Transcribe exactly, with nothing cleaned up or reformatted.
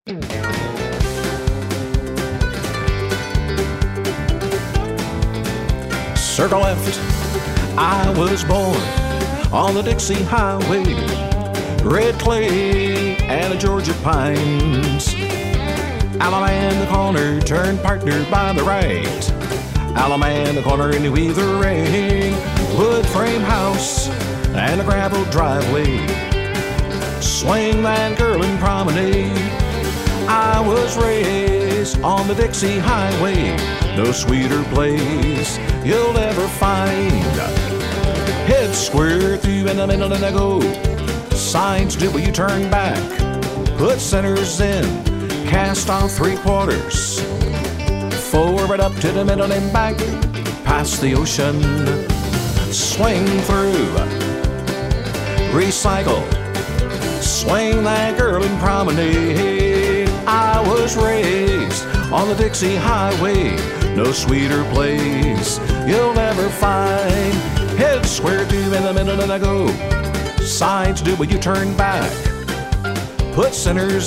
Circle left, I was born on the Dixie Highway, red clay and the Georgia pines. Allemande corner, turn partner by the right. Allemande corner in the Weaver Ring, wood frame house and a gravel driveway. Swingland Curling Promenade, I was raised on the Dixie Highway. No sweeter place you'll ever find. Head square through in the middle and I go. Signs do when you turn back. Put centers in, cast off three quarters. Forward up to the middle and back, past the ocean. Swing through, recycle, swing that Curling Promenade. I was raised on the Dixie Highway. No sweeter place you'll ever find. Head square through in the middle and I go. Sides do when you turn back. Put centers